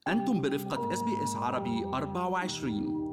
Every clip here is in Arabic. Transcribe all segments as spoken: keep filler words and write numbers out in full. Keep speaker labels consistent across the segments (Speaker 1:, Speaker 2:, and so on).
Speaker 1: أنتم برفقة إس بي إس عربي أربعة وعشرين.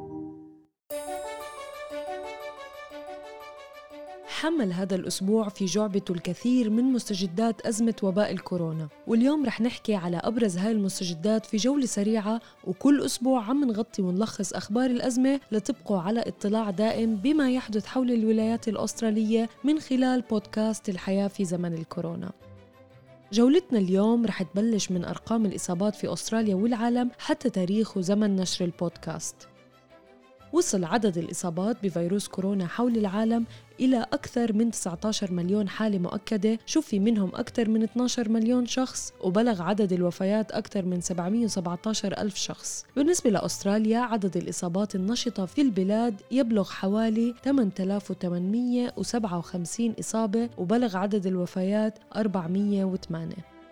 Speaker 2: حمل هذا الأسبوع في جعبته الكثير من مستجدات أزمة وباء الكورونا، واليوم رح نحكي على أبرز هاي المستجدات في جولة سريعة، وكل أسبوع عم نغطي ونلخص أخبار الأزمة لتبقوا على اطلاع دائم بما يحدث حول الولايات الأسترالية من خلال بودكاست الحياة في زمن الكورونا. جولتنا اليوم رح تبلش من أرقام الإصابات في أستراليا والعالم حتى تاريخ وزمن نشر البودكاست. وصل عدد الإصابات بفيروس كورونا حول العالم إلى أكثر من تسعة عشر مليون حالة مؤكدة، شفي منهم أكثر من اثني عشر مليون شخص، وبلغ عدد الوفيات أكثر من سبعمية وسبعة عشر ألف شخص. بالنسبة لأستراليا، عدد الإصابات النشطة في البلاد يبلغ حوالي ثمانية آلاف وثمانمية وسبعة وخمسين إصابة، وبلغ عدد الوفيات أربعمية وثمانية.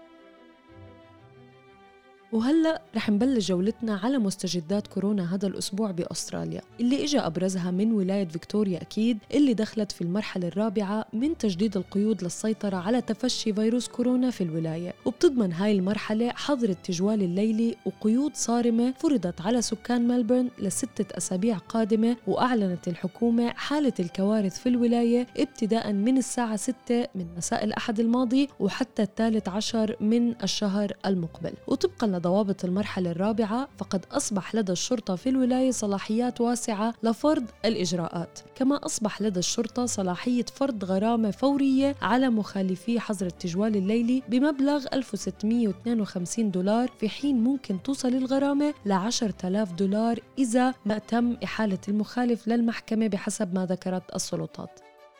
Speaker 2: وهلأ رح نبلش جولتنا على مستجدات كورونا هذا الأسبوع بأستراليا، اللي إجا أبرزها من ولاية فيكتوريا أكيد، اللي دخلت في المرحلة الرابعة من تجديد القيود للسيطرة على تفشي فيروس كورونا في الولاية. وبتضمن هاي المرحلة حظر التجوال الليلي وقيود صارمة فرضت على سكان ملبورن لستة أسابيع قادمة. وأعلنت الحكومة حالة الكوارث في الولاية ابتداء من الساعة ستة من مساء الأحد الماضي وحتى الثالث عشر من الشهر المقبل. وطبقاً ضوابط المرحلة الرابعة، فقد أصبح لدى الشرطة في الولاية صلاحيات واسعة لفرض الإجراءات، كما أصبح لدى الشرطة صلاحية فرض غرامة فورية على مخالفي حظر التجوال الليلي بمبلغ ألف وستمية واثنين وخمسين دولار، في حين ممكن توصل الغرامة ل عشرة آلاف دولار إذا ما تم إحالة المخالف للمحكمة بحسب ما ذكرت السلطات.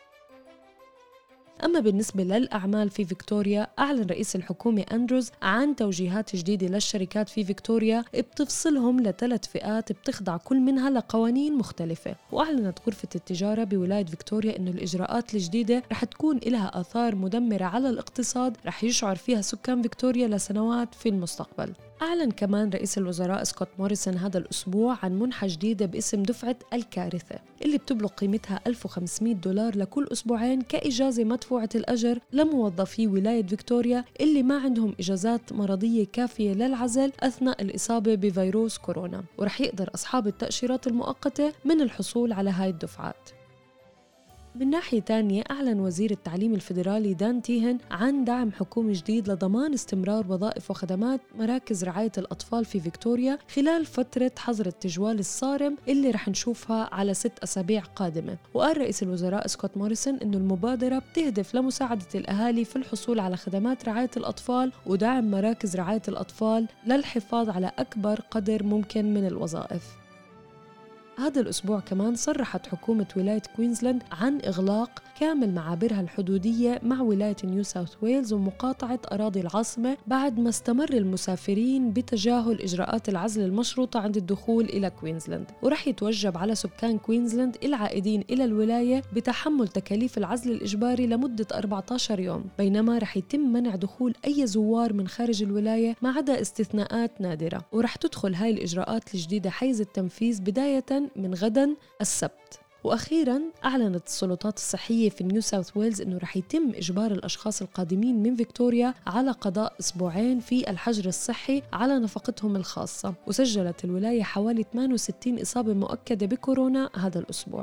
Speaker 2: أما بالنسبة للأعمال في فيكتوريا، أعلن رئيس الحكومة أندروز عن توجيهات جديدة للشركات في فيكتوريا بتفصلهم لثلاث فئات بتخضع كل منها لقوانين مختلفة. وأعلنت غرفة التجارة بولاية فيكتوريا أن الإجراءات الجديدة رح تكون لها آثار مدمرة على الاقتصاد رح يشعر فيها سكان فيكتوريا لسنوات في المستقبل. أعلن كمان رئيس الوزراء سكوت موريسون هذا الأسبوع عن منحة جديدة باسم دفعة الكارثة، اللي بتبلغ قيمتها ألف وخمسمية دولار لكل أسبوعين كإجازة مدفوعة الأجر لموظفي ولاية فيكتوريا اللي ما عندهم إجازات مرضية كافية للعزل أثناء الإصابة بفيروس كورونا. ورح يقدر أصحاب التأشيرات المؤقتة من الحصول على هاي الدفعات. من ناحية تانية، أعلن وزير التعليم الفيدرالي دان تيهن عن دعم حكومي جديد لضمان استمرار وظائف وخدمات مراكز رعاية الأطفال في فيكتوريا خلال فترة حظر التجوال الصارم اللي رح نشوفها على ست أسابيع قادمة. وقال رئيس الوزراء سكوت موريسون إنه المبادرة بتهدف لمساعدة الأهالي في الحصول على خدمات رعاية الأطفال ودعم مراكز رعاية الأطفال للحفاظ على أكبر قدر ممكن من الوظائف. هذا الأسبوع كمان صرحت حكومة ولاية كوينزلاند عن إغلاق كامل معابرها الحدودية مع ولاية نيو ساوث ويلز ومقاطعة أراضي العاصمة بعد ما استمر المسافرين بتجاهل إجراءات العزل المشروطة عند الدخول إلى كوينزلاند. ورح يتوجب على سكان كوينزلاند العائدين إلى الولاية بتحمل تكاليف العزل الإجباري لمدة أربعة عشر يوم، بينما رح يتم منع دخول أي زوار من خارج الولاية ما عدا استثناءات نادرة. ورح تدخل هاي الإجراءات الجديدة حيز التنفيذ بداية من غدا السبت. وأخيراً أعلنت السلطات الصحية في نيو ساوث ويلز أنه رح يتم إجبار الأشخاص القادمين من فيكتوريا على قضاء أسبوعين في الحجر الصحي على نفقتهم الخاصة. وسجلت الولاية حوالي ثمانية وستين إصابة مؤكدة بكورونا هذا الأسبوع.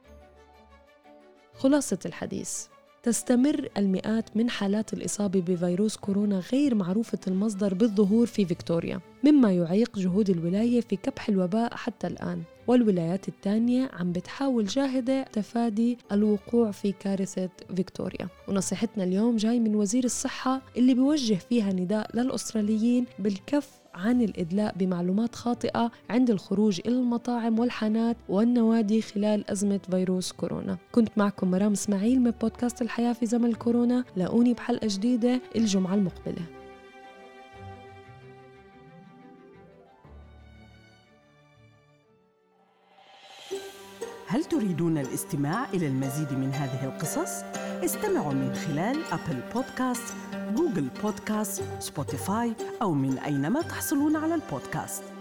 Speaker 2: خلاصة الحديث: تستمر المئات من حالات الإصابة بفيروس كورونا غير معروفة المصدر بالظهور في فيكتوريا، مما يعيق جهود الولاية في كبح الوباء حتى الآن. والولايات الثانية عم بتحاول جاهدة تفادي الوقوع في كارثة فيكتوريا. ونصيحتنا اليوم جاي من وزير الصحة اللي بيوجه فيها نداء للأستراليين بالكف عن الإدلاء بمعلومات خاطئة عند الخروج إلى المطاعم والحانات والنوادي خلال أزمة فيروس كورونا. كنت معكم مرام إسماعيل من بودكاست الحياة في زمن الكورونا. لاقوني بحلقة جديدة الجمعة المقبلة.
Speaker 3: هل تريدون الاستماع إلى المزيد من هذه القصص؟ استمعوا من خلال أبل بودكاست، جوجل بودكاست، سبوتيفاي أو من أينما تحصلون على البودكاست.